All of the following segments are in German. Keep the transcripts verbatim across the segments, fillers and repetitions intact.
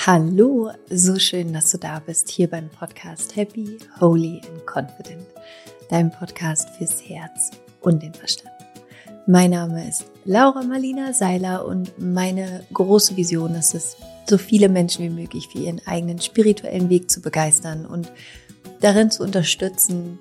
Hallo, so schön, dass du da bist, hier beim Podcast Happy, Holy and Confident, deinem Podcast fürs Herz und den Verstand. Mein Name ist Laura Marlina Seiler und meine große Vision ist es, so viele Menschen wie möglich für ihren eigenen spirituellen Weg zu begeistern und darin zu unterstützen,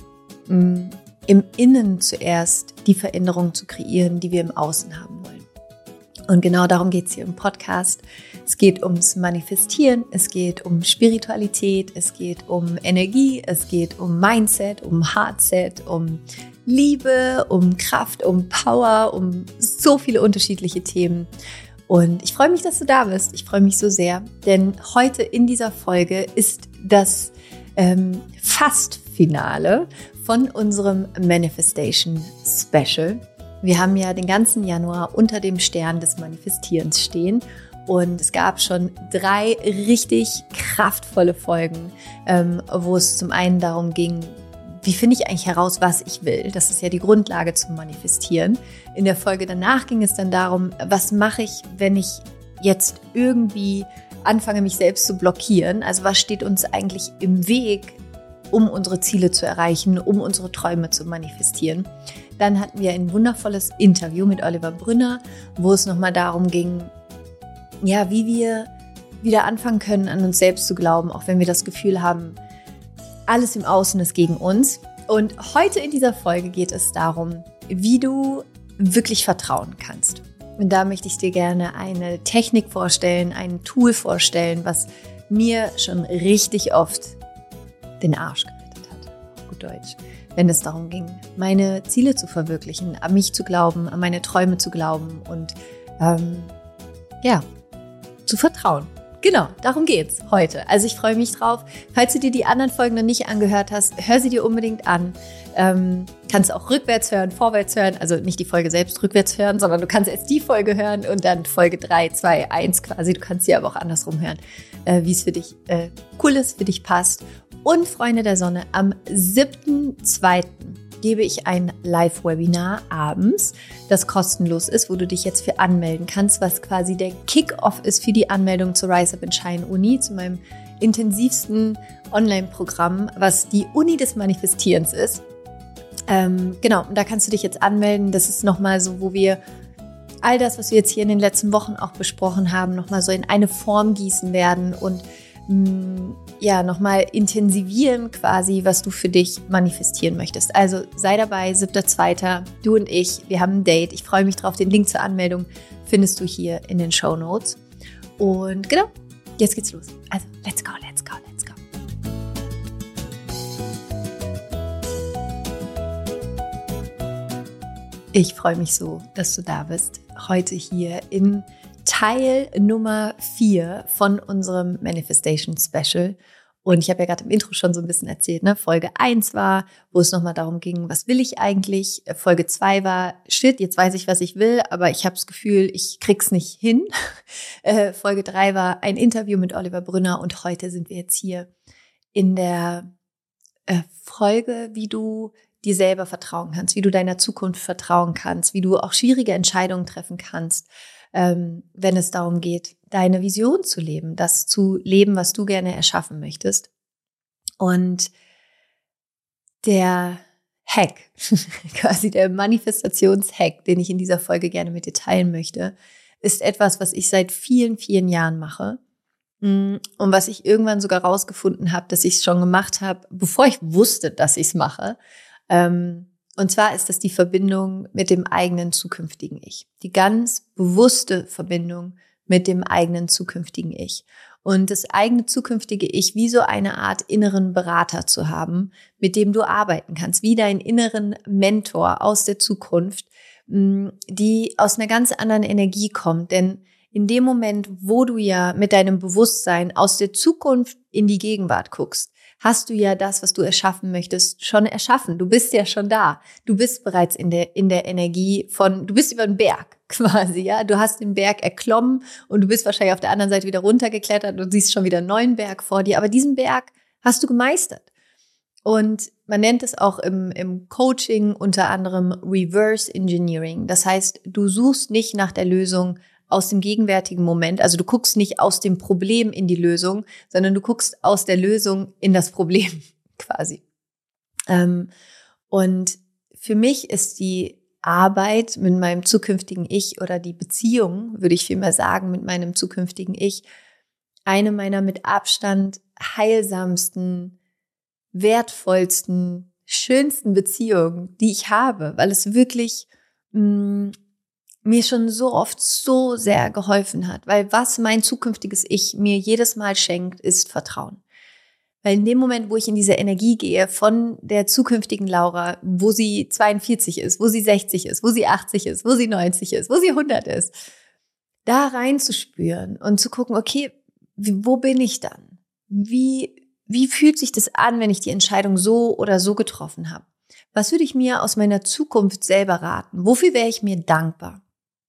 im Innen zuerst die Veränderung zu kreieren, die wir im Außen haben wollen. Und genau darum geht es hier im Podcast. Es geht ums Manifestieren, es geht um Spiritualität, es geht um Energie, es geht um Mindset, um Heartset, um Liebe, um Kraft, um Power, um so viele unterschiedliche Themen. Und ich freue mich, dass du da bist. Ich freue mich so sehr, denn heute in dieser Folge ist das ähm, Fast-Finale von unserem Manifestation Special. Wir haben ja den ganzen Januar unter dem Stern des Manifestierens stehen und es gab schon drei richtig kraftvolle Folgen, ähm, wo es zum einen darum ging, wie finde ich eigentlich heraus, was ich will? Das ist ja die Grundlage zum Manifestieren. In der Folge danach ging es dann darum, was mache ich, wenn ich jetzt irgendwie anfange, mich selbst zu blockieren? Also was steht uns eigentlich im Weg, um unsere Ziele zu erreichen, um unsere Träume zu manifestieren? Dann hatten wir ein wundervolles Interview mit Oliver Brünner, wo es nochmal darum ging, ja, wie wir wieder anfangen können, an uns selbst zu glauben, auch wenn wir das Gefühl haben, alles im Außen ist gegen uns. Und heute in dieser Folge geht es darum, wie du wirklich vertrauen kannst. Und da möchte ich dir gerne eine Technik vorstellen, ein Tool vorstellen, was mir schon richtig oft den Arsch gerettet hat, auf gut Deutsch. Wenn es darum ging, meine Ziele zu verwirklichen, an mich zu glauben, an meine Träume zu glauben und ähm, ja, zu vertrauen. Genau, darum geht's heute. Also ich freue mich drauf. Falls du dir die anderen Folgen noch nicht angehört hast, hör sie dir unbedingt an. Ähm, kannst auch rückwärts hören, vorwärts hören, also nicht die Folge selbst rückwärts hören, sondern du kannst erst die Folge hören und dann Folge drei, zwei, eins quasi. Du kannst sie aber auch andersrum hören, äh, wie es für dich äh, cool ist, für dich passt. Und Freunde der Sonne, am siebten zweiten gebe ich ein Live-Webinar abends, das kostenlos ist, wo du dich jetzt für anmelden kannst, was quasi der Kick-Off ist für die Anmeldung zur Rise Up and Shine Uni, zu meinem intensivsten Online-Programm, was die Uni des Manifestierens ist. Ähm, genau, und da kannst du dich jetzt anmelden. Das ist nochmal so, wo wir all das, was wir jetzt hier in den letzten Wochen auch besprochen haben, nochmal so in eine Form gießen werden und ja, nochmal intensivieren quasi, was du für dich manifestieren möchtest. Also sei dabei, siebter zweiter du und ich, wir haben ein Date. Ich freue mich drauf. Den Link zur Anmeldung findest du hier in den Shownotes. Und genau, jetzt geht's los. Also, let's go, let's go, let's go. Ich freue mich so, dass du da bist. Heute hier in Teil Nummer vier von unserem Manifestation Special. Und ich habe ja gerade im Intro schon so ein bisschen erzählt, ne? Folge eins war, wo es nochmal darum ging, was will ich eigentlich? Folge zwei war, shit, jetzt weiß ich, was ich will, aber ich habe das Gefühl, ich krieg's nicht hin. Äh, Folge drei war ein Interview mit Oliver Brünner und heute sind wir jetzt hier in der äh, Folge, wie du dir selber vertrauen kannst, wie du deiner Zukunft vertrauen kannst, wie du auch schwierige Entscheidungen treffen kannst, Ähm, wenn es darum geht, deine Vision zu leben, das zu leben, was du gerne erschaffen möchtest. Und der Hack, quasi der Manifestationshack, den ich in dieser Folge gerne mit dir teilen möchte, ist etwas, was ich seit vielen, vielen Jahren mache und was ich irgendwann sogar rausgefunden habe, dass ich es schon gemacht habe, bevor ich wusste, dass ich es mache. Ähm, Und zwar ist das die Verbindung mit dem eigenen zukünftigen Ich. Die ganz bewusste Verbindung mit dem eigenen zukünftigen Ich. Und das eigene zukünftige Ich wie so eine Art inneren Berater zu haben, mit dem du arbeiten kannst, wie deinen inneren Mentor aus der Zukunft, die aus einer ganz anderen Energie kommt. Denn in dem Moment, wo du ja mit deinem Bewusstsein aus der Zukunft in die Gegenwart guckst, hast du ja das, was du erschaffen möchtest, schon erschaffen. Du bist ja schon da. Du bist bereits in der, in der Energie von, du bist über den Berg quasi, ja. Du hast den Berg erklommen und du bist wahrscheinlich auf der anderen Seite wieder runtergeklettert und siehst schon wieder einen neuen Berg vor dir. Aber diesen Berg hast du gemeistert. Und man nennt es auch im, im Coaching unter anderem Reverse Engineering. Das heißt, du suchst nicht nach der Lösung aus dem gegenwärtigen Moment. Also du guckst nicht aus dem Problem in die Lösung, sondern du guckst aus der Lösung in das Problem quasi. Ähm, und für mich ist die Arbeit mit meinem zukünftigen Ich oder die Beziehung, würde ich vielmehr sagen, mit meinem zukünftigen Ich, eine meiner mit Abstand heilsamsten, wertvollsten, schönsten Beziehungen, die ich habe, weil es wirklich mh, mir schon so oft so sehr geholfen hat. Weil was mein zukünftiges Ich mir jedes Mal schenkt, ist Vertrauen. Weil in dem Moment, wo ich in diese Energie gehe von der zukünftigen Laura, wo sie zweiundvierzig ist, wo sie sechzig ist, wo sie achtzig ist, wo sie neunzig ist, wo sie hundert ist, da reinzuspüren und zu gucken, okay, wie, wo bin ich dann? Wie, wie fühlt sich das an, wenn ich die Entscheidung so oder so getroffen habe? Was würde ich mir aus meiner Zukunft selber raten? Wofür wäre ich mir dankbar?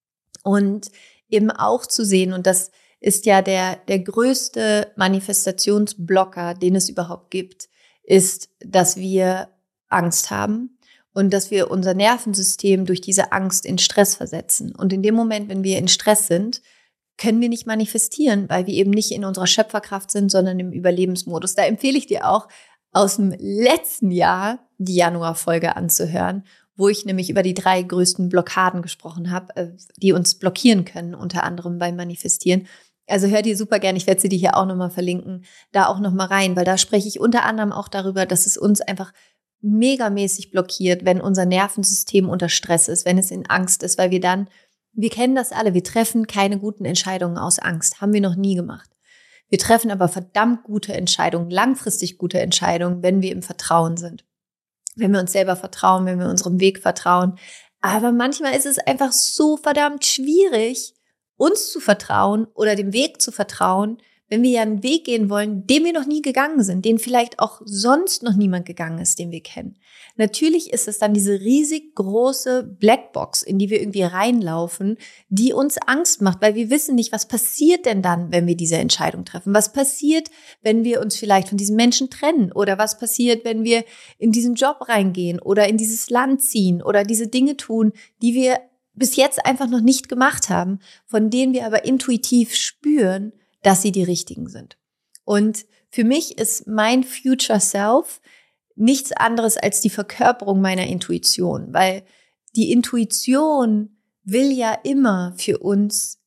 Und eben auch zu sehen, und das ist ja der, der größte Manifestationsblocker, den es überhaupt gibt, ist, dass wir Angst haben und dass wir unser Nervensystem durch diese Angst in Stress versetzen. Und in dem Moment, wenn wir in Stress sind, können wir nicht manifestieren, weil wir eben nicht in unserer Schöpferkraft sind, sondern im Überlebensmodus. Da empfehle ich dir auch, aus dem letzten Jahr die Januarfolge anzuhören, wo ich nämlich über die drei größten Blockaden gesprochen habe, die uns blockieren können, unter anderem beim Manifestieren. Also hör dir super gerne, ich werde sie dir hier auch nochmal verlinken, da auch nochmal rein, weil da spreche ich unter anderem auch darüber, dass es uns einfach megamäßig blockiert, wenn unser Nervensystem unter Stress ist, wenn es in Angst ist, weil wir dann, wir kennen das alle, wir treffen keine guten Entscheidungen aus Angst, haben wir noch nie gemacht. Wir treffen aber verdammt gute Entscheidungen, langfristig gute Entscheidungen, wenn wir im Vertrauen sind. Wenn wir uns selber vertrauen, wenn wir unserem Weg vertrauen. Aber manchmal ist es einfach so verdammt schwierig, uns zu vertrauen oder dem Weg zu vertrauen, wenn wir ja einen Weg gehen wollen, den wir noch nie gegangen sind, den vielleicht auch sonst noch niemand gegangen ist, den wir kennen. Natürlich ist es dann diese riesig große Blackbox, in die wir irgendwie reinlaufen, die uns Angst macht, weil wir wissen nicht, was passiert denn dann, wenn wir diese Entscheidung treffen? Was passiert, wenn wir uns vielleicht von diesem Menschen trennen? Oder was passiert, wenn wir in diesen Job reingehen oder in dieses Land ziehen oder diese Dinge tun, die wir bis jetzt einfach noch nicht gemacht haben, von denen wir aber intuitiv spüren, dass sie die richtigen sind. Und für mich ist mein Future Self nichts anderes als die Verkörperung meiner Intuition, weil die Intuition will ja immer für uns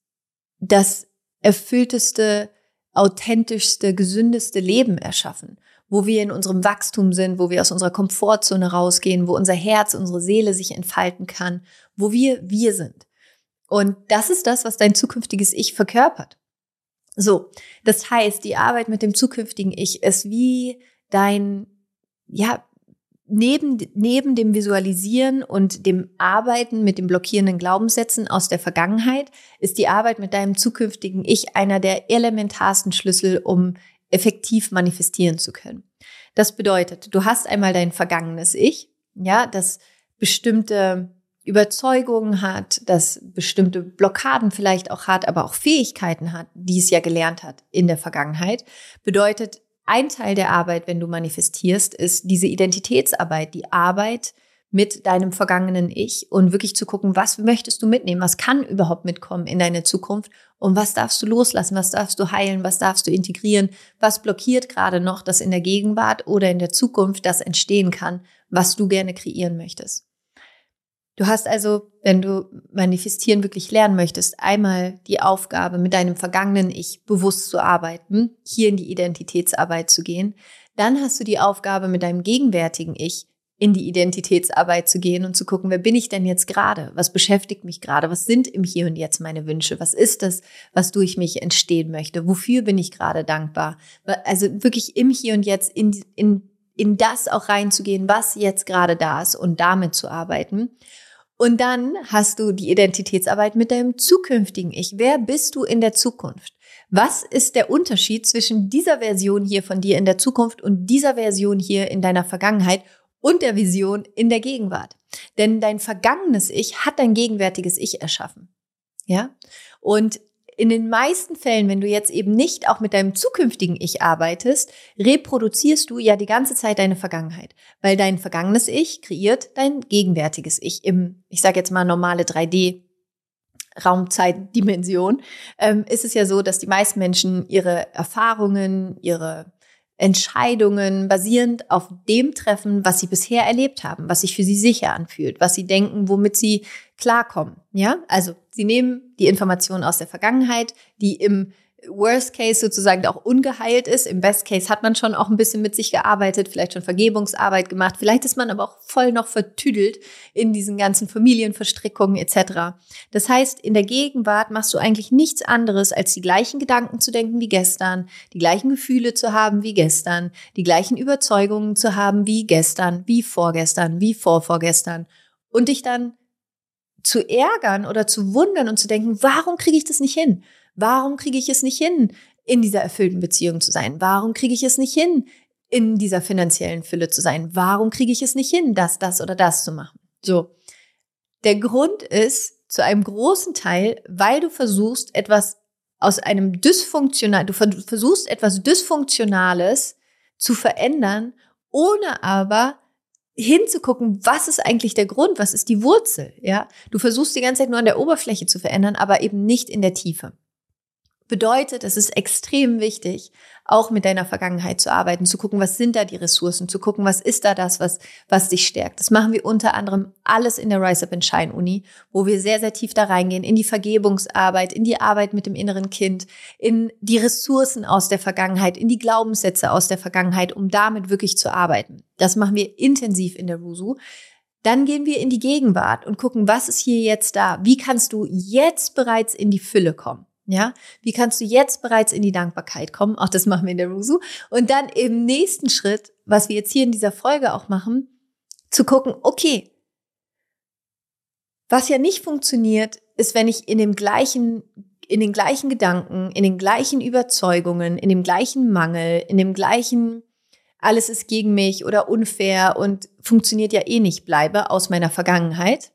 das erfüllteste, authentischste, gesündeste Leben erschaffen, wo wir in unserem Wachstum sind, wo wir aus unserer Komfortzone rausgehen, wo unser Herz, unsere Seele sich entfalten kann, wo wir wir sind. Und das ist das, was dein zukünftiges Ich verkörpert. So, das heißt, die Arbeit mit dem zukünftigen Ich ist wie dein, ja, neben, neben dem Visualisieren und dem Arbeiten mit den blockierenden Glaubenssätzen aus der Vergangenheit, ist die Arbeit mit deinem zukünftigen Ich einer der elementarsten Schlüssel, um effektiv manifestieren zu können. Das bedeutet, du hast einmal dein vergangenes Ich, ja, das bestimmte Überzeugungen hat, das bestimmte Blockaden vielleicht auch hat, aber auch Fähigkeiten hat, die es ja gelernt hat in der Vergangenheit. Bedeutet, ein Teil der Arbeit, wenn du manifestierst, ist diese Identitätsarbeit, die Arbeit mit deinem vergangenen Ich und wirklich zu gucken, was möchtest du mitnehmen, was kann überhaupt mitkommen in deine Zukunft und was darfst du loslassen, was darfst du heilen, was darfst du integrieren, was blockiert gerade noch, dass in der Gegenwart oder in der Zukunft das entstehen kann, was du gerne kreieren möchtest. Du hast also, wenn du manifestieren wirklich lernen möchtest, einmal die Aufgabe, mit deinem vergangenen Ich bewusst zu arbeiten, hier in die Identitätsarbeit zu gehen. Dann hast du die Aufgabe, mit deinem gegenwärtigen Ich in die Identitätsarbeit zu gehen und zu gucken, wer bin ich denn jetzt gerade? Was beschäftigt mich gerade? Was sind im Hier und Jetzt meine Wünsche? Was ist das, was durch mich entstehen möchte? Wofür bin ich gerade dankbar? Also wirklich im Hier und Jetzt in, in, in das auch reinzugehen, was jetzt gerade da ist und damit zu arbeiten. Und dann hast du die Identitätsarbeit mit deinem zukünftigen Ich. Wer bist du in der Zukunft? Was ist der Unterschied zwischen dieser Version hier von dir in der Zukunft und dieser Version hier in deiner Vergangenheit und der Vision in der Gegenwart? Denn dein vergangenes Ich hat dein gegenwärtiges Ich erschaffen. Ja? Und in den meisten Fällen, wenn du jetzt eben nicht auch mit deinem zukünftigen Ich arbeitest, reproduzierst du ja die ganze Zeit deine Vergangenheit. Weil dein vergangenes Ich kreiert dein gegenwärtiges Ich im, ich sage jetzt mal, normale drei D Raumzeitdimension, ähm, ist es ja so, dass die meisten Menschen ihre Erfahrungen, ihre Entscheidungen basierend auf dem treffen, was sie bisher erlebt haben, was sich für sie sicher anfühlt, was sie denken, womit sie klarkommen. Ja, also sie nehmen die Informationen aus der Vergangenheit, die im Worst Case sozusagen auch ungeheilt ist. Im Best Case hat man schon auch ein bisschen mit sich gearbeitet, vielleicht schon Vergebungsarbeit gemacht. Vielleicht ist man aber auch voll noch vertüdelt in diesen ganzen Familienverstrickungen et cetera. Das heißt, in der Gegenwart machst du eigentlich nichts anderes, als die gleichen Gedanken zu denken wie gestern, die gleichen Gefühle zu haben wie gestern, die gleichen Überzeugungen zu haben wie gestern, wie vorgestern, wie vorvorgestern und dich dann zu ärgern oder zu wundern und zu denken, warum kriege ich das nicht hin? Warum kriege ich es nicht hin, in dieser erfüllten Beziehung zu sein? Warum kriege ich es nicht hin, in dieser finanziellen Fülle zu sein? Warum kriege ich es nicht hin, das, das oder das zu machen? So. Der Grund ist zu einem großen Teil, weil du versuchst, etwas aus einem dysfunktional, du versuchst, etwas Dysfunktionales zu verändern, ohne aber hinzugucken, was ist eigentlich der Grund, was ist die Wurzel, ja? Du versuchst die ganze Zeit nur an der Oberfläche zu verändern, aber eben nicht in der Tiefe. Bedeutet, es ist extrem wichtig, auch mit deiner Vergangenheit zu arbeiten, zu gucken, was sind da die Ressourcen, zu gucken, was ist da das, was, was dich stärkt. Das machen wir unter anderem alles in der Rise Up and Shine Uni, wo wir sehr, sehr tief da reingehen, in die Vergebungsarbeit, in die Arbeit mit dem inneren Kind, in die Ressourcen aus der Vergangenheit, in die Glaubenssätze aus der Vergangenheit, um damit wirklich zu arbeiten. Das machen wir intensiv in der Rusu. Dann gehen wir in die Gegenwart und gucken, was ist hier jetzt da? Wie kannst du jetzt bereits in die Fülle kommen? Ja, wie kannst du jetzt bereits in die Dankbarkeit kommen? Auch das machen wir in der Rusu. Und dann im nächsten Schritt, was wir jetzt hier in dieser Folge auch machen, zu gucken, okay, was ja nicht funktioniert, ist, wenn ich in dem gleichen, in den gleichen Gedanken, in den gleichen Überzeugungen, in dem gleichen Mangel, in dem gleichen alles ist gegen mich oder unfair und funktioniert ja eh nicht bleibe aus meiner Vergangenheit.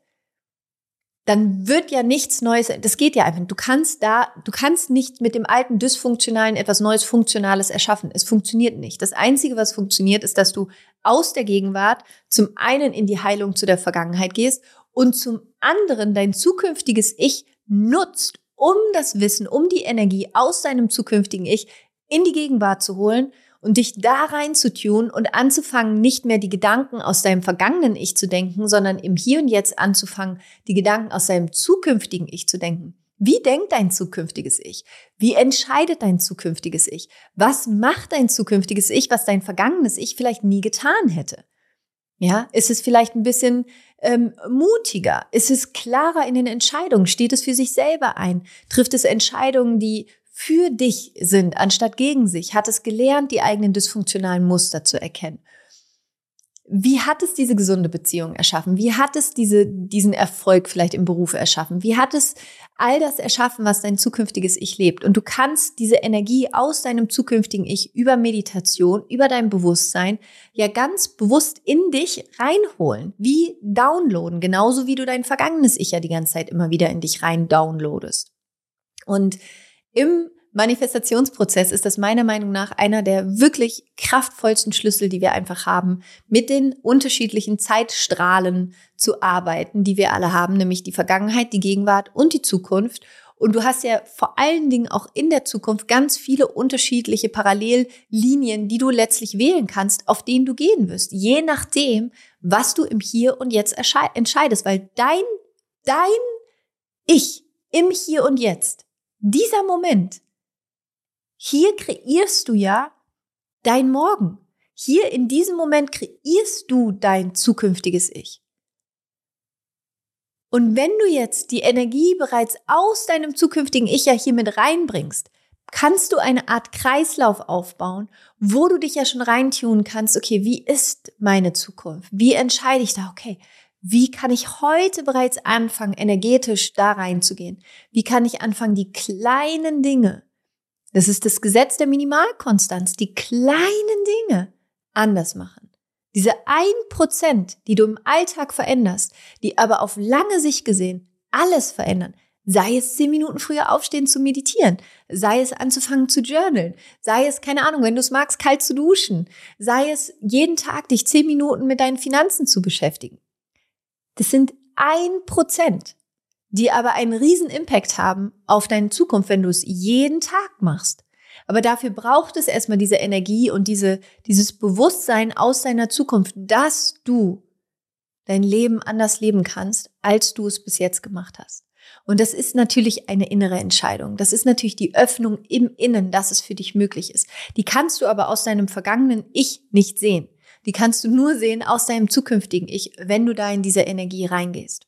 Dann wird ja nichts Neues, das geht ja einfach. Du kannst da, du kannst nicht mit dem alten Dysfunktionalen etwas Neues Funktionales erschaffen. Es funktioniert nicht. Das Einzige, was funktioniert, ist, dass du aus der Gegenwart zum einen in die Heilung zu der Vergangenheit gehst und zum anderen dein zukünftiges Ich nutzt, um das Wissen, um die Energie aus deinem zukünftigen Ich in die Gegenwart zu holen und dich da rein zu tunen und anzufangen, nicht mehr die Gedanken aus deinem vergangenen Ich zu denken, sondern im Hier und Jetzt anzufangen, die Gedanken aus deinem zukünftigen Ich zu denken. Wie denkt dein zukünftiges Ich? Wie entscheidet dein zukünftiges Ich? Was macht dein zukünftiges Ich, was dein vergangenes Ich vielleicht nie getan hätte? Ja, ist es vielleicht ein bisschen ähm, mutiger? Ist es klarer in den Entscheidungen? Steht es für sich selber ein? Trifft es Entscheidungen, die für dich sind, anstatt gegen sich? Hat es gelernt, die eigenen dysfunktionalen Muster zu erkennen? Wie hat es diese gesunde Beziehung erschaffen? Wie hat es diese, diesen Erfolg vielleicht im Beruf erschaffen? Wie hat es all das erschaffen, was dein zukünftiges Ich lebt? Und du kannst diese Energie aus deinem zukünftigen Ich über Meditation, über dein Bewusstsein ja ganz bewusst in dich reinholen. Wie downloaden, genauso wie du dein vergangenes Ich ja die ganze Zeit immer wieder in dich rein downloadest. Und im Manifestationsprozess ist das meiner Meinung nach einer der wirklich kraftvollsten Schlüssel, die wir einfach haben, mit den unterschiedlichen Zeitstrahlen zu arbeiten, die wir alle haben, nämlich die Vergangenheit, die Gegenwart und die Zukunft. Und du hast ja vor allen Dingen auch in der Zukunft ganz viele unterschiedliche Parallellinien, die du letztlich wählen kannst, auf denen du gehen wirst, je nachdem, was du im Hier und Jetzt entscheidest, weil dein, dein Ich im Hier und Jetzt, dieser Moment, hier kreierst du ja dein Morgen. Hier in diesem Moment kreierst du dein zukünftiges Ich. Und wenn du jetzt die Energie bereits aus deinem zukünftigen Ich ja hier mit reinbringst, kannst du eine Art Kreislauf aufbauen, wo du dich ja schon reintunen kannst, okay, wie ist meine Zukunft? Wie entscheide ich da? Okay, wie kann ich heute bereits anfangen, energetisch da reinzugehen? Wie kann ich anfangen, die kleinen Dinge, das ist das Gesetz der Minimalkonstanz, die kleinen Dinge anders machen. Diese ein Prozent, die du im Alltag veränderst, die aber auf lange Sicht gesehen alles verändern, sei es zehn Minuten früher aufstehen zu meditieren, sei es anzufangen zu journalen, sei es, keine Ahnung, wenn du es magst, kalt zu duschen, sei es jeden Tag dich zehn Minuten mit deinen Finanzen zu beschäftigen. Das sind ein Prozent. die aber einen riesen Impact haben auf deine Zukunft, wenn du es jeden Tag machst. Aber dafür braucht es erstmal diese Energie und diese, dieses Bewusstsein aus deiner Zukunft, dass du dein Leben anders leben kannst, als du es bis jetzt gemacht hast. Und das ist natürlich eine innere Entscheidung. Das ist natürlich die Öffnung im Innen, dass es für dich möglich ist. Die kannst du aber aus deinem vergangenen Ich nicht sehen. Die kannst du nur sehen aus deinem zukünftigen Ich, wenn du da in diese Energie reingehst.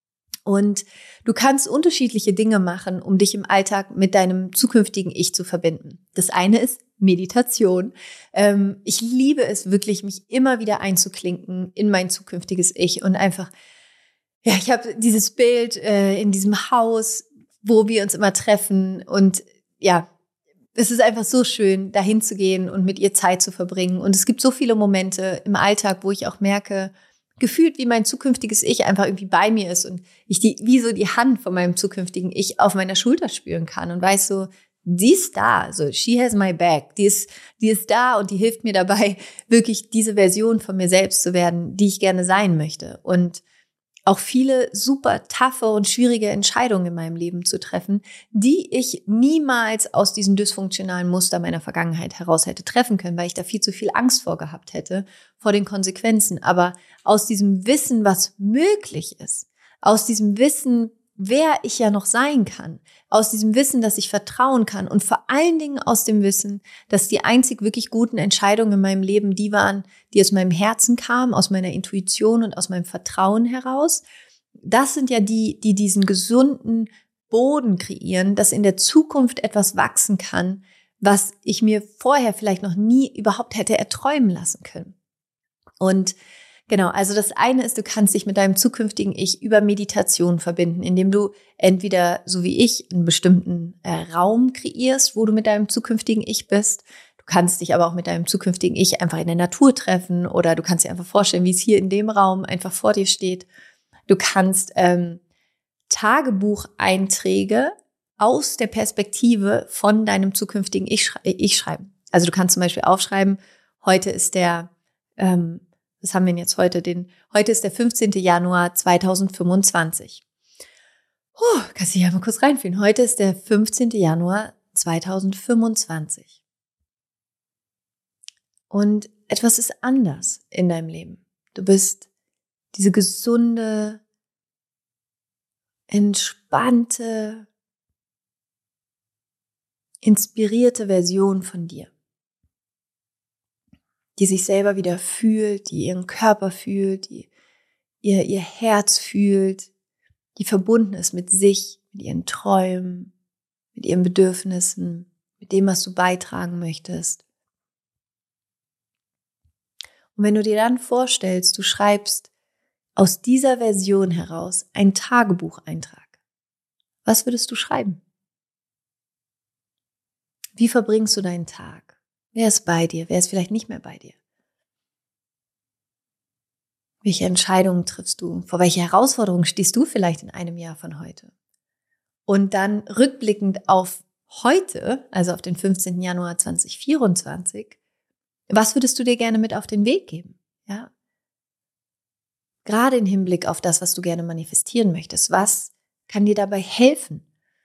Und du kannst unterschiedliche Dinge machen, um dich im Alltag mit deinem zukünftigen Ich zu verbinden. Das eine ist Meditation. Ähm, ich liebe es wirklich, mich immer wieder einzuklinken in mein zukünftiges Ich und einfach, ja, ich habe dieses Bild äh, in diesem Haus, wo wir uns immer treffen und ja, es ist einfach so schön, dahin zu gehen und mit ihr Zeit zu verbringen. Und es gibt so viele Momente im Alltag, wo ich auch merke, gefühlt wie mein zukünftiges Ich einfach irgendwie bei mir ist und ich die wie so die Hand von meinem zukünftigen Ich auf meiner Schulter spüren kann und weiß so, die ist da, so she has my back, die ist die ist da und die hilft mir dabei, wirklich diese Version von mir selbst zu werden, die ich gerne sein möchte und auch viele super taffe und schwierige Entscheidungen in meinem Leben zu treffen, die ich niemals aus diesem dysfunktionalen Muster meiner Vergangenheit heraus hätte treffen können, weil ich da viel zu viel Angst vor gehabt hätte, vor den Konsequenzen. Aber aus diesem Wissen, was möglich ist, aus diesem Wissen, wer ich ja noch sein kann, aus diesem Wissen, dass ich vertrauen kann und vor allen Dingen aus dem Wissen, dass die einzig wirklich guten Entscheidungen in meinem Leben die waren, die aus meinem Herzen kamen, aus meiner Intuition und aus meinem Vertrauen heraus. Das sind ja die, die diesen gesunden Boden kreieren, dass in der Zukunft etwas wachsen kann, was ich mir vorher vielleicht noch nie überhaupt hätte erträumen lassen können. Und genau, also das eine ist, du kannst dich mit deinem zukünftigen Ich über Meditation verbinden, indem du entweder, so wie ich, einen bestimmten äh, Raum kreierst, wo du mit deinem zukünftigen Ich bist. Du kannst dich aber auch mit deinem zukünftigen Ich einfach in der Natur treffen oder du kannst dir einfach vorstellen, wie es hier in dem Raum einfach vor dir steht. Du kannst ähm, Tagebucheinträge aus der Perspektive von deinem zukünftigen Ich, schrei- ich schreiben. Also du kannst zum Beispiel aufschreiben, heute ist der ähm, Was haben wir denn jetzt heute? Den, heute ist der fünfzehnten Januar zweitausendfünfundzwanzig. Puh, kannst du dich ja mal kurz reinfühlen. Heute ist der fünfzehnten Januar zweitausendfünfundzwanzig. Und etwas ist anders in deinem Leben. Du bist diese gesunde, entspannte, inspirierte Version von dir, die sich selber wieder fühlt, die ihren Körper fühlt, die ihr, ihr Herz fühlt, die verbunden ist mit sich, mit ihren Träumen, mit ihren Bedürfnissen, mit dem, was du beitragen möchtest. Und wenn du dir dann vorstellst, du schreibst aus dieser Version heraus einen Tagebucheintrag, was würdest du schreiben? Wie verbringst du deinen Tag? Wer ist bei dir? Wer ist vielleicht nicht mehr bei dir? Welche Entscheidungen triffst du? Vor welche Herausforderungen stehst du vielleicht in einem Jahr von heute? Und dann rückblickend auf heute, also auf den fünfzehnten Januar zweitausendvierundzwanzig, was würdest du dir gerne mit auf den Weg geben? Ja? Gerade im Hinblick auf das, was du gerne manifestieren möchtest. Was kann dir dabei helfen?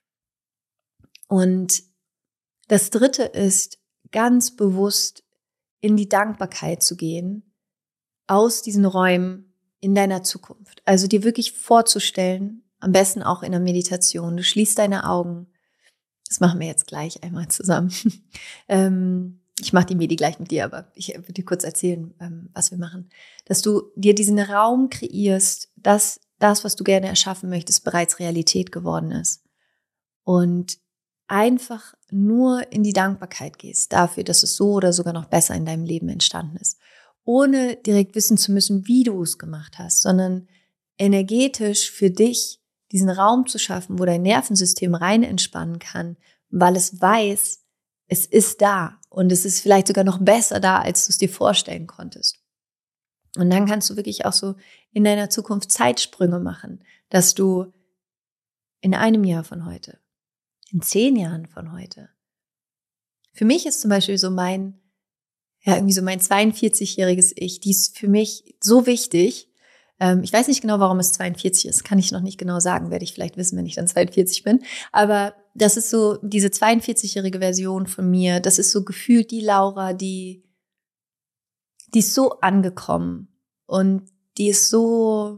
Und das Dritte ist, ganz bewusst in die Dankbarkeit zu gehen, aus diesen Räumen in deiner Zukunft. Also dir wirklich vorzustellen, am besten auch in der Meditation. Du schließt deine Augen. Das machen wir jetzt gleich einmal zusammen. ähm, ich mache die Medi gleich mit dir, aber ich würde dir kurz erzählen, ähm, was wir machen. Dass du dir diesen Raum kreierst, dass das, was du gerne erschaffen möchtest, bereits Realität geworden ist. Und einfach nur in die Dankbarkeit gehst dafür, dass es so oder sogar noch besser in deinem Leben entstanden ist. Ohne direkt wissen zu müssen, wie du es gemacht hast, sondern energetisch für dich diesen Raum zu schaffen, wo dein Nervensystem rein entspannen kann, weil es weiß, es ist da und es ist vielleicht sogar noch besser da, als du es dir vorstellen konntest. Und dann kannst du wirklich auch so in deiner Zukunft Zeitsprünge machen, dass du in einem Jahr von heute, in zehn Jahren von heute. Für mich ist zum Beispiel so mein, ja irgendwie so mein zweiundvierzigjähriges Ich, die ist für mich so wichtig, Ähm, ich weiß nicht genau, warum es zweiundvierzig ist. Kann ich noch nicht genau sagen. Werde ich vielleicht wissen, wenn ich dann zweiundvierzig bin. Aber das ist so diese zweiundvierzigjährige Version von mir. Das ist so gefühlt die Laura, die, die ist so angekommen. Und die ist so,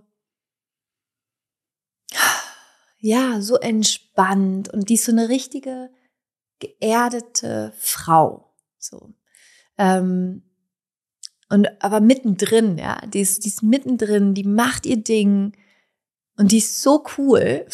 ja, so entspannt. Und die ist so eine richtige, geerdete Frau. So. Ähm, und aber mittendrin, ja, die ist, die ist mittendrin, die macht ihr Ding und die ist so cool.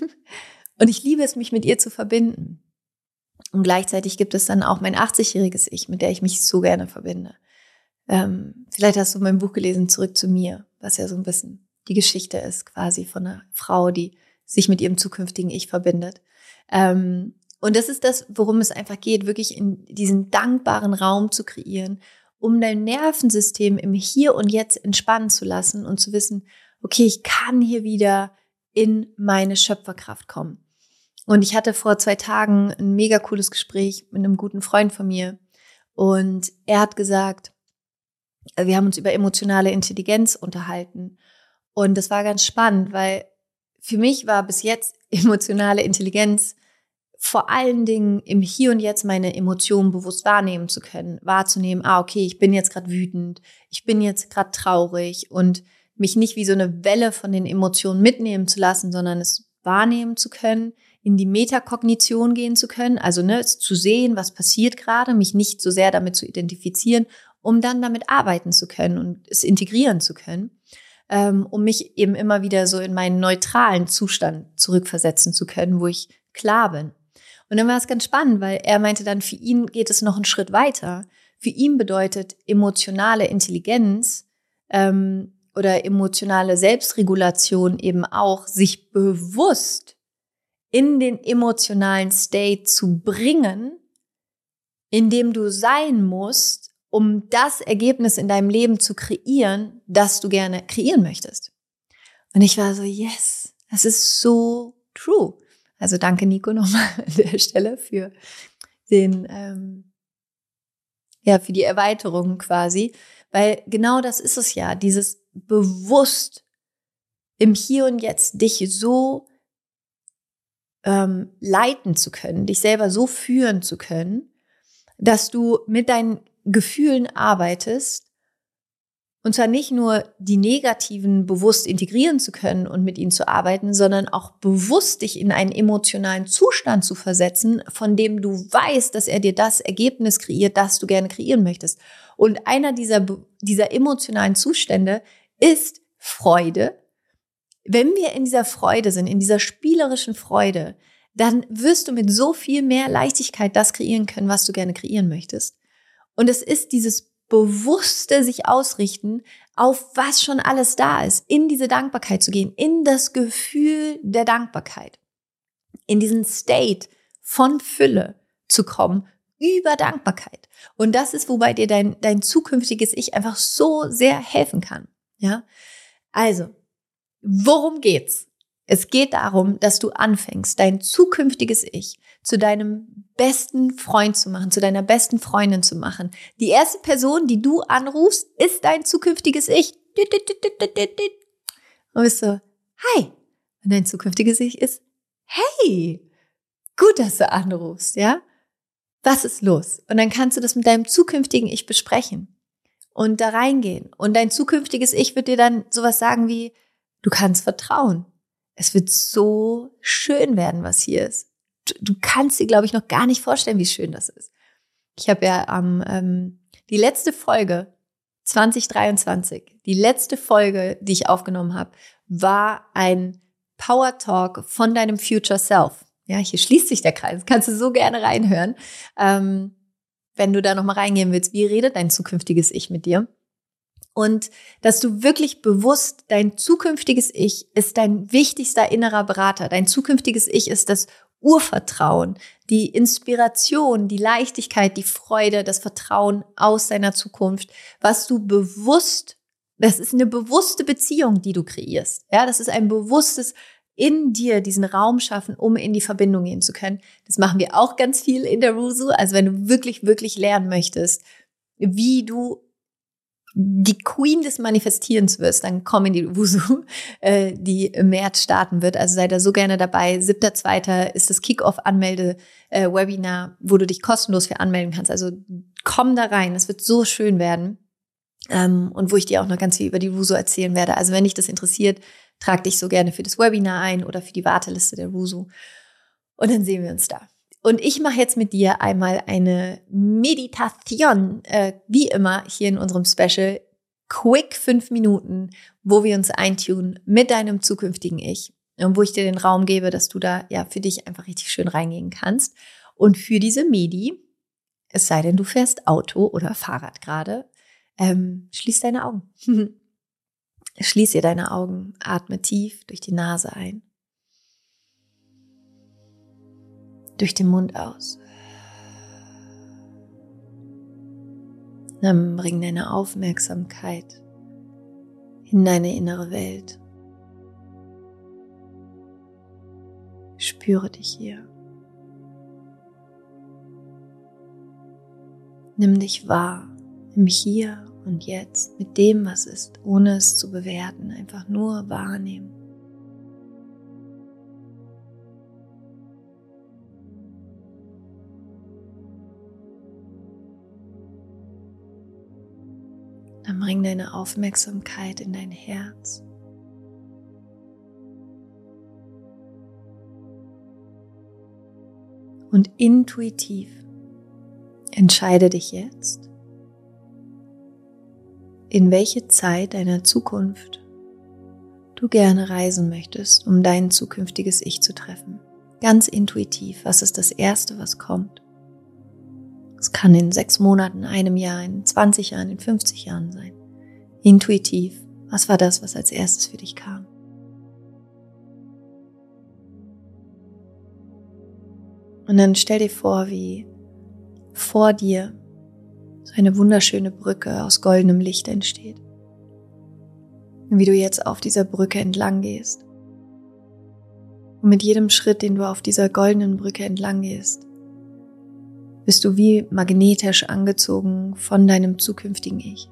Und ich liebe es, mich mit ihr zu verbinden. Und gleichzeitig gibt es dann auch mein achtzigjähriges Ich, mit der ich mich so gerne verbinde. Ähm, vielleicht hast du mein Buch gelesen, Zurück zu mir, was ja so ein bisschen die Geschichte ist quasi von einer Frau, die sich mit ihrem zukünftigen Ich verbindet. Ähm, Und das ist das, worum es einfach geht, wirklich in diesen dankbaren Raum zu kreieren, um dein Nervensystem im Hier und Jetzt entspannen zu lassen und zu wissen, okay, ich kann hier wieder in meine Schöpferkraft kommen. Und ich hatte vor zwei Tagen ein mega cooles Gespräch mit einem guten Freund von mir. Und er hat gesagt, wir haben uns über emotionale Intelligenz unterhalten. Und das war ganz spannend, weil für mich war bis jetzt emotionale Intelligenz vor allen Dingen im Hier und Jetzt meine Emotionen bewusst wahrnehmen zu können, wahrzunehmen, ah, okay, ich bin jetzt gerade wütend, ich bin jetzt gerade traurig und mich nicht wie so eine Welle von den Emotionen mitnehmen zu lassen, sondern es wahrnehmen zu können, in die Metakognition gehen zu können, also ne, es zu sehen, was passiert gerade, mich nicht so sehr damit zu identifizieren, um dann damit arbeiten zu können und es integrieren zu können, ähm, um mich eben immer wieder so in meinen neutralen Zustand zurückversetzen zu können, wo ich klar bin. Und dann war es ganz spannend, weil er meinte dann, für ihn geht es noch einen Schritt weiter. Für ihn bedeutet emotionale Intelligenz ähm, oder emotionale Selbstregulation eben auch, sich bewusst in den emotionalen State zu bringen, in dem du sein musst, um das Ergebnis in deinem Leben zu kreieren, das du gerne kreieren möchtest. Und ich war so, yes, das ist so true. Also danke, Nico, nochmal an der Stelle für den, ähm, ja, für die Erweiterung quasi, weil genau das ist es ja, dieses bewusst im Hier und Jetzt dich so ähm, leiten zu können, dich selber so führen zu können, dass du mit deinen Gefühlen arbeitest. Und zwar nicht nur die negativen bewusst integrieren zu können und mit ihnen zu arbeiten, sondern auch bewusst dich in einen emotionalen Zustand zu versetzen, von dem du weißt, dass er dir das Ergebnis kreiert, das du gerne kreieren möchtest. Und einer dieser, dieser emotionalen Zustände ist Freude. Wenn wir in dieser Freude sind, in dieser spielerischen Freude, dann wirst du mit so viel mehr Leichtigkeit das kreieren können, was du gerne kreieren möchtest. Und es ist dieses bewusste sich ausrichten auf was schon alles da ist, in diese Dankbarkeit zu gehen, in das Gefühl der Dankbarkeit, in diesen State von Fülle zu kommen über Dankbarkeit. Und das ist, wobei dir dein, dein zukünftiges Ich einfach so sehr helfen kann. Ja, also, worum geht's? Es geht darum, dass du anfängst, dein zukünftiges Ich zu deinem besten Freund zu machen, zu deiner besten Freundin zu machen. Die erste Person, die du anrufst, ist dein zukünftiges Ich. Und bist so, hi. Und dein zukünftiges Ich ist, hey, gut, dass du anrufst, ja? Was ist los? Und dann kannst du das mit deinem zukünftigen Ich besprechen und da reingehen. Und dein zukünftiges Ich wird dir dann sowas sagen wie, du kannst vertrauen. Es wird so schön werden, was hier ist. Du, du kannst dir, glaube ich, noch gar nicht vorstellen, wie schön das ist. Ich habe ja am ähm, die letzte Folge zwanzig dreiundzwanzig, die letzte Folge, die ich aufgenommen habe, war ein Power Talk von deinem Future Self. Ja, hier schließt sich der Kreis. Kannst du so gerne reinhören, ähm, wenn du da noch mal reingehen willst. Wie redet dein zukünftiges Ich mit dir? Und dass du wirklich bewusst, dein zukünftiges Ich ist dein wichtigster innerer Berater. Dein zukünftiges Ich ist das Urvertrauen, die Inspiration, die Leichtigkeit, die Freude, das Vertrauen aus deiner Zukunft, was du bewusst, das ist eine bewusste Beziehung, die du kreierst. Ja, das ist ein bewusstes in dir diesen Raum schaffen, um in die Verbindung gehen zu können. Das machen wir auch ganz viel in der Rusu. Also wenn du wirklich, wirklich lernen möchtest, wie du die Queen des Manifestierens wirst, dann komm in die Wusu, äh, die im März starten wird. Also sei da so gerne dabei. siebter zweiter ist das Kick-Off-Anmelde-Webinar, äh, wo du dich kostenlos für anmelden kannst. Also komm da rein, es wird so schön werden. Ähm, und wo ich dir auch noch ganz viel über die Wusu erzählen werde. Also wenn dich das interessiert, trag dich so gerne für das Webinar ein oder für die Warteliste der Wusu. Und dann sehen wir uns da. Und ich mache jetzt mit dir einmal eine Meditation, äh, wie immer hier in unserem Special, quick fünf Minuten, wo wir uns eintunen mit deinem zukünftigen Ich und wo ich dir den Raum gebe, dass du da ja für dich einfach richtig schön reingehen kannst. Und für diese Medi, es sei denn, du fährst Auto oder Fahrrad gerade, ähm, schließ deine Augen. Schließ dir deine Augen, atme tief durch die Nase ein. Durch den Mund aus. Dann bring deine Aufmerksamkeit in deine innere Welt. Spüre dich hier. Nimm dich wahr, im Hier und Jetzt, mit dem, was ist, ohne es zu bewerten, einfach nur wahrnehmen. Dann bring deine Aufmerksamkeit in dein Herz. Und intuitiv entscheide dich jetzt, in welche Zeit deiner Zukunft du gerne reisen möchtest, um dein zukünftiges Ich zu treffen. Ganz intuitiv, was ist das Erste, was kommt? Es kann in sechs Monaten, einem Jahr, in zwanzig Jahren, in fünfzig Jahren sein. Intuitiv, was war das, was als erstes für dich kam? Und dann stell dir vor, wie vor dir so eine wunderschöne Brücke aus goldenem Licht entsteht. Und wie du jetzt auf dieser Brücke entlang gehst. Und mit jedem Schritt, den du auf dieser goldenen Brücke entlang gehst, bist du wie magnetisch angezogen von deinem zukünftigen Ich.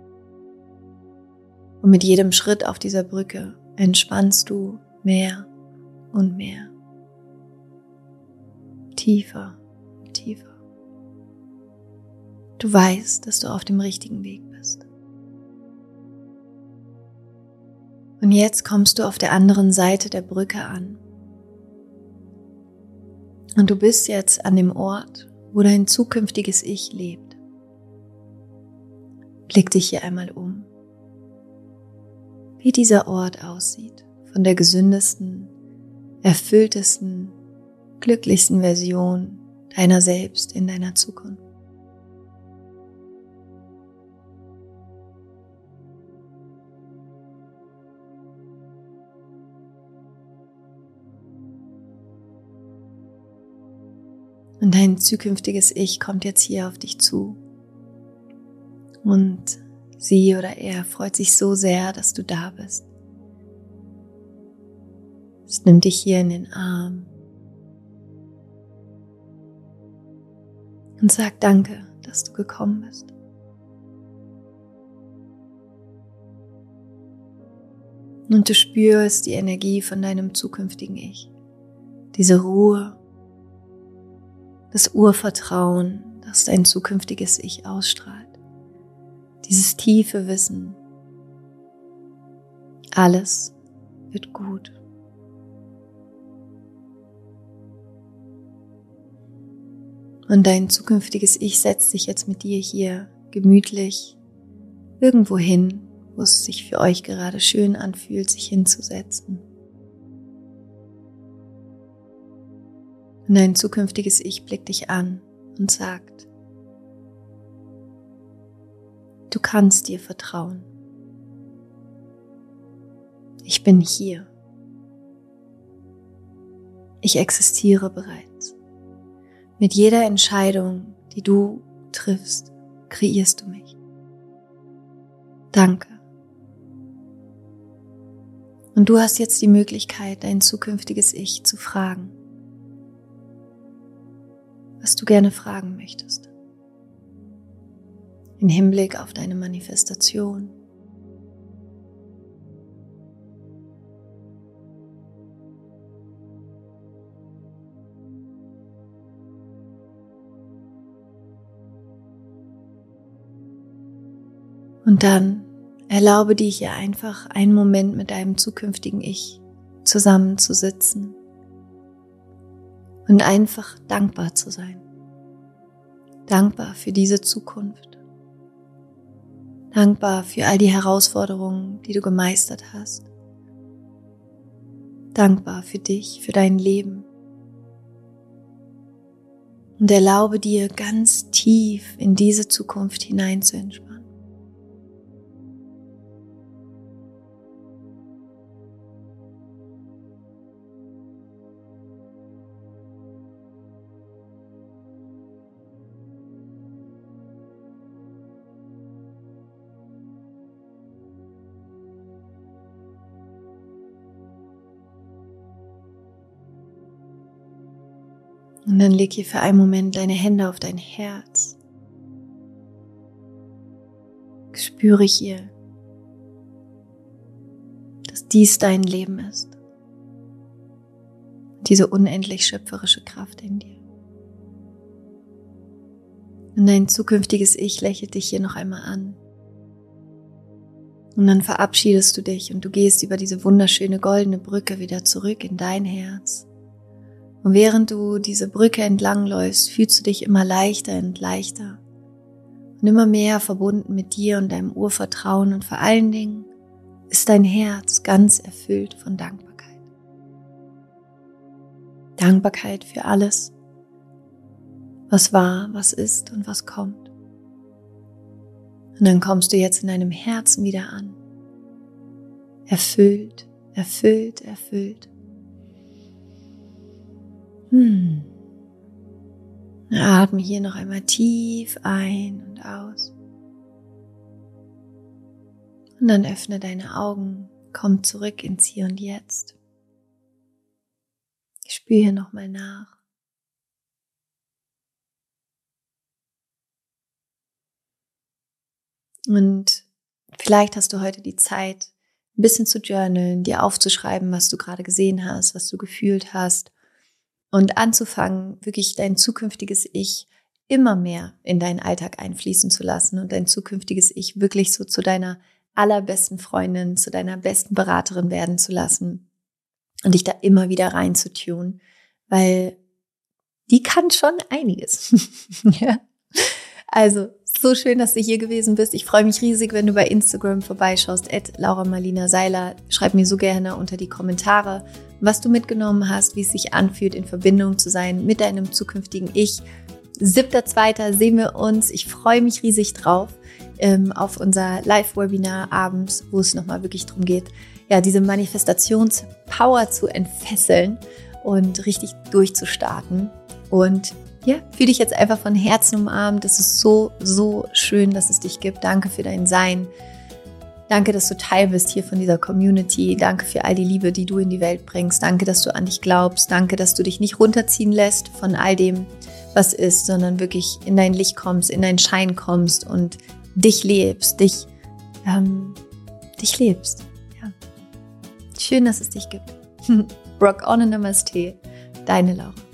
Und mit jedem Schritt auf dieser Brücke entspannst du mehr und mehr. Tiefer und tiefer. Du weißt, dass du auf dem richtigen Weg bist. Und jetzt kommst du auf der anderen Seite der Brücke an. Und du bist jetzt an dem Ort, wo dein zukünftiges Ich lebt. Blick dich hier einmal um, wie dieser Ort aussieht, von der gesündesten, erfülltesten, glücklichsten Version deiner selbst in deiner Zukunft. Und dein zukünftiges Ich kommt jetzt hier auf dich zu. Und sie oder er freut sich so sehr, dass du da bist. Es nimmt dich hier in den Arm und sagt Danke, dass du gekommen bist. Und du spürst die Energie von deinem zukünftigen Ich. Diese Ruhe, das Urvertrauen, das dein zukünftiges Ich ausstrahlt. Dieses tiefe Wissen, alles wird gut. Und dein zukünftiges Ich setzt sich jetzt mit dir hier gemütlich irgendwo hin, wo es sich für euch gerade schön anfühlt, sich hinzusetzen. Und dein zukünftiges Ich blickt dich an und sagt, du kannst dir vertrauen. Ich bin hier. Ich existiere bereits. Mit jeder Entscheidung, die du triffst, kreierst du mich. Danke. Und du hast jetzt die Möglichkeit, dein zukünftiges Ich zu fragen, was du gerne fragen möchtest. im Hinblick auf deine Manifestation. Und dann erlaube dir hier einfach einen Moment mit deinem zukünftigen Ich zusammenzusitzen und einfach dankbar zu sein. Dankbar für diese Zukunft. Dankbar für all die Herausforderungen, die du gemeistert hast. Dankbar für dich, für dein Leben. Und erlaube dir ganz tief in diese Zukunft hinein zu entspannen. Und dann leg hier für einen Moment deine Hände auf dein Herz. Spüre hier, dass dies dein Leben ist. Diese unendlich schöpferische Kraft in dir. Und dein zukünftiges Ich lächelt dich hier noch einmal an. Und dann verabschiedest du dich und du gehst über diese wunderschöne goldene Brücke wieder zurück in dein Herz. Und während du diese Brücke entlangläufst, fühlst du dich immer leichter und leichter und immer mehr verbunden mit dir und deinem Urvertrauen, und vor allen Dingen ist dein Herz ganz erfüllt von Dankbarkeit. Dankbarkeit für alles, was war, was ist und was kommt. Und dann kommst du jetzt in deinem Herzen wieder an. Erfüllt, erfüllt, erfüllt. Hm. Atme hier noch einmal tief ein und aus. Und dann öffne deine Augen, komm zurück ins Hier und Jetzt. Spür hier nochmal nach. Und vielleicht hast du heute die Zeit, ein bisschen zu journalen, dir aufzuschreiben, was du gerade gesehen hast, was du gefühlt hast. Und anzufangen, wirklich dein zukünftiges Ich immer mehr in deinen Alltag einfließen zu lassen und dein zukünftiges Ich wirklich so zu deiner allerbesten Freundin, zu deiner besten Beraterin werden zu lassen und dich da immer wieder rein zu tun, weil die kann schon einiges. Ja. Also so schön, dass du hier gewesen bist. Ich freue mich riesig, wenn du bei Instagram vorbeischaust, at Laura Marlina Seiler. Schreib mir so gerne unter die Kommentare, was du mitgenommen hast, wie es sich anfühlt, in Verbindung zu sein mit deinem zukünftigen Ich. siebter zweiter sehen wir uns. Ich freue mich riesig drauf ähm, auf unser Live-Webinar abends, wo es nochmal wirklich darum geht, ja, diese Manifestationspower zu entfesseln und richtig durchzustarten. Und ja, fühle dich jetzt einfach von Herzen umarmt. Es ist so, so schön, dass es dich gibt. Danke für dein Sein. Danke, dass du Teil bist hier von dieser Community. Danke für all die Liebe, die du in die Welt bringst. Danke, dass du an dich glaubst. Danke, dass du dich nicht runterziehen lässt von all dem, was ist, sondern wirklich in dein Licht kommst, in deinen Schein kommst und dich lebst, dich, ähm, dich lebst. Ja. Schön, dass es dich gibt. Rock on and Namaste. Deine Laura.